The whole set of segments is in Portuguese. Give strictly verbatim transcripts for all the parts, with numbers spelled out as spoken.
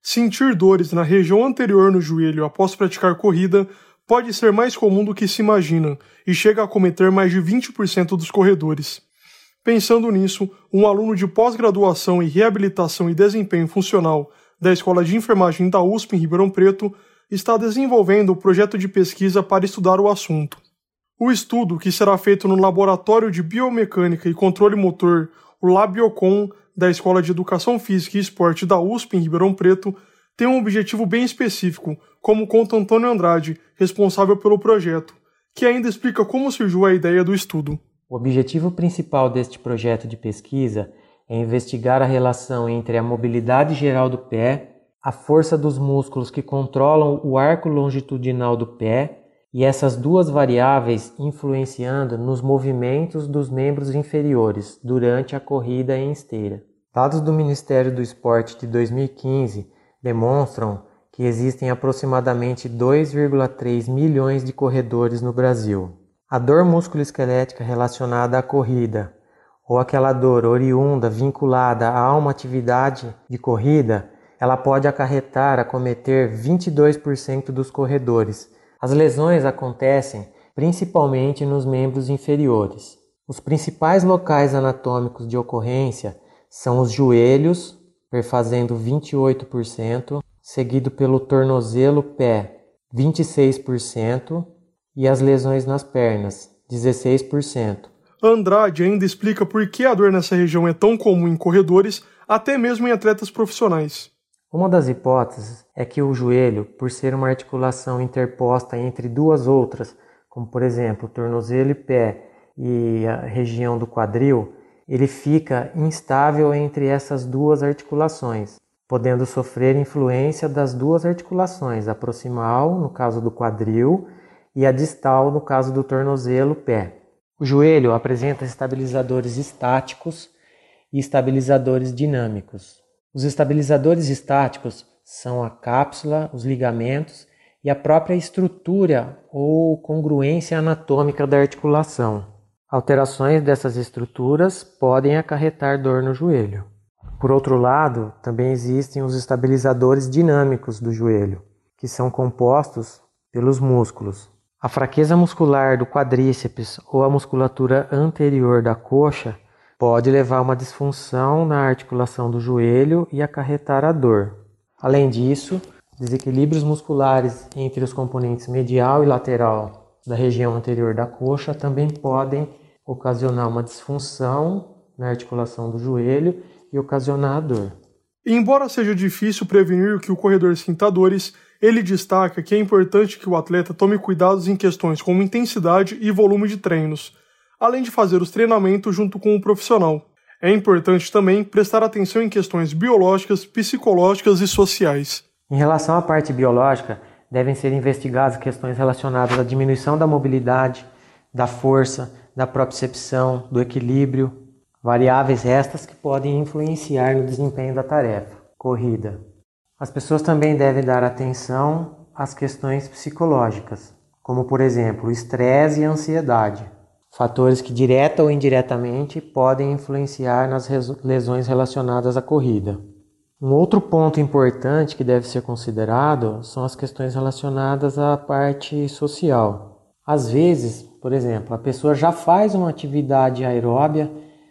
Sentir dores na região anterior no joelho após praticar corrida pode ser mais comum do que se imagina e chega a acometer mais de vinte por cento dos corredores. Pensando nisso, um aluno de pós-graduação em reabilitação e desempenho funcional da Escola de Enfermagem da U S P em Ribeirão Preto está desenvolvendo um projeto de pesquisa para estudar o assunto. O estudo, que será feito no Laboratório de Biomecânica e Controle Motor, o LabioCon, da Escola de Educação Física e Esporte da U S P em Ribeirão Preto, tem um objetivo bem específico, como conta Antônio Andrade, responsável pelo projeto, que ainda explica como surgiu a ideia do estudo. O objetivo principal deste projeto de pesquisa é investigar a relação entre a mobilidade geral do pé, a força dos músculos que controlam o arco longitudinal do pé e essas duas variáveis influenciando nos movimentos dos membros inferiores durante a corrida em esteira. Dados do Ministério do Esporte de dois mil e quinze demonstram que existem aproximadamente dois vírgula três milhões de corredores no Brasil. A dor musculoesquelética relacionada à corrida ou aquela dor oriunda vinculada a uma atividade de corrida, ela pode acarretar, acometer vinte e dois por cento dos corredores. As lesões acontecem principalmente nos membros inferiores. Os principais locais anatômicos de ocorrência são os joelhos, perfazendo vinte e oito por cento, seguido pelo tornozelo-pé, vinte e seis por cento, e as lesões nas pernas, dezesseis por cento. Andrade ainda explica por que a dor nessa região é tão comum em corredores, até mesmo em atletas profissionais. Uma das hipóteses é que o joelho, por ser uma articulação interposta entre duas outras, como por exemplo o tornozelo e pé e a região do quadril, ele fica instável entre essas duas articulações, podendo sofrer influência das duas articulações, a proximal, no caso do quadril, e a distal, no caso do tornozelo-pé. O joelho apresenta estabilizadores estáticos e estabilizadores dinâmicos. Os estabilizadores estáticos são a cápsula, os ligamentos e a própria estrutura ou congruência anatômica da articulação. Alterações dessas estruturas podem acarretar dor no joelho. Por outro lado, também existem os estabilizadores dinâmicos do joelho, que são compostos pelos músculos. A fraqueza muscular do quadríceps ou a musculatura anterior da coxa pode levar a uma disfunção na articulação do joelho e acarretar a dor. Além disso, desequilíbrios musculares entre os componentes medial e lateral da região anterior da coxa também podem ocasionar uma disfunção na articulação do joelho e ocasionar a dor. Embora seja difícil prevenir que o corredor sinta dores, ele destaca que é importante que o atleta tome cuidados em questões como intensidade e volume de treinos, além de fazer os treinamentos junto com o profissional. É importante também prestar atenção em questões biológicas, psicológicas e sociais. Em relação à parte biológica, devem ser investigadas questões relacionadas à diminuição da mobilidade, da força, da propriocepção, do equilíbrio, variáveis estas que podem influenciar no desempenho da tarefa, corrida. As pessoas também devem dar atenção às questões psicológicas, como por exemplo o estresse e a ansiedade, fatores que direta ou indiretamente podem influenciar nas lesões relacionadas à corrida. Um outro ponto importante que deve ser considerado são as questões relacionadas à parte social. Às vezes, por exemplo, a pessoa já faz uma atividade aeróbia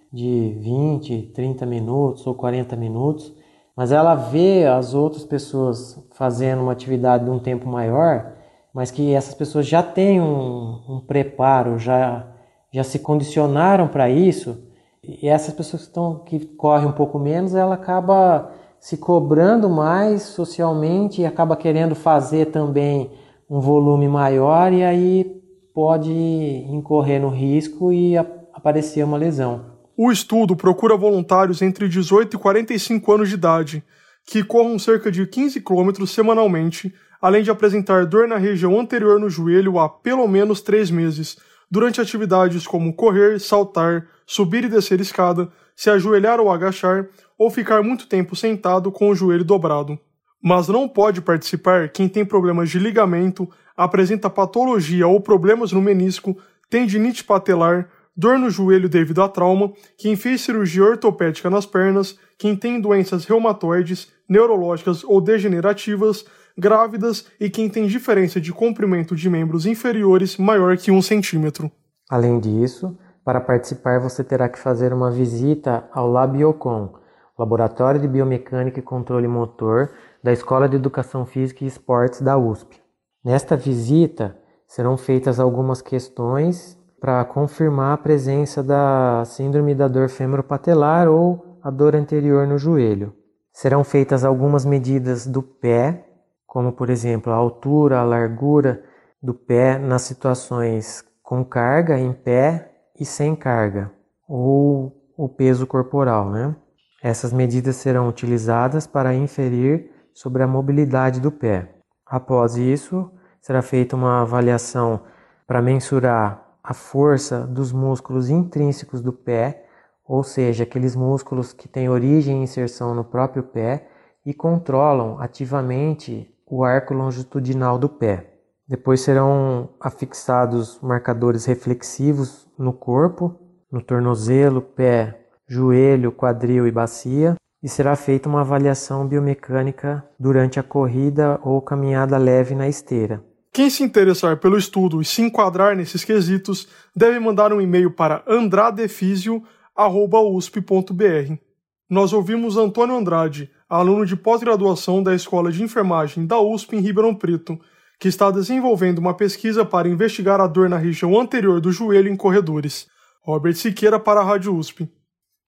de vinte, trinta minutos ou quarenta minutos, mas ela vê as outras pessoas fazendo uma atividade de um tempo maior, mas que essas pessoas já têm um, um preparo, já, já se condicionaram para isso, e essas pessoas que, estão, que correm um pouco menos, ela acaba se cobrando mais socialmente e acaba querendo fazer também um volume maior, e aí pode incorrer no risco e a, aparecer uma lesão. O estudo procura voluntários entre dezoito e quarenta e cinco anos de idade, que corram cerca de quinze quilômetros semanalmente, além de apresentar dor na região anterior no joelho há pelo menos três meses, durante atividades como correr, saltar, subir e descer escada, se ajoelhar ou agachar, ou ficar muito tempo sentado com o joelho dobrado. Mas não pode participar quem tem problemas de ligamento, apresenta patologia ou problemas no menisco, tendinite patelar, dor no joelho devido a trauma, quem fez cirurgia ortopédica nas pernas, quem tem doenças reumatoides, neurológicas ou degenerativas, grávidas e quem tem diferença de comprimento de membros inferiores maior que um centímetro. Além disso, para participar você terá que fazer uma visita ao Labiocon, Laboratório de Biomecânica e Controle Motor da Escola de Educação Física e Esportes da U S P. Nesta visita serão feitas algumas questões para confirmar a presença da síndrome da dor femoropatelar ou a dor anterior no joelho. Serão feitas algumas medidas do pé, como por exemplo a altura, a largura do pé nas situações com carga em pé e sem carga, ou o peso corporal, né? Essas medidas serão utilizadas para inferir sobre a mobilidade do pé. Após isso, será feita uma avaliação para mensurar a força dos músculos intrínsecos do pé, ou seja, aqueles músculos que têm origem e inserção no próprio pé e controlam ativamente o arco longitudinal do pé. Depois serão afixados marcadores reflexivos no corpo, no tornozelo, pé, joelho, quadril e bacia, e será feita uma avaliação biomecânica durante a corrida ou caminhada leve na esteira. Quem se interessar pelo estudo e se enquadrar nesses quesitos deve mandar um e-mail para andradefisio arroba u s p ponto b r. Nós ouvimos Antônio Andrade, aluno de pós-graduação da Escola de Enfermagem da U S P em Ribeirão Preto, que está desenvolvendo uma pesquisa para investigar a dor na região anterior do joelho em corredores. Robert Siqueira para a Rádio U S P.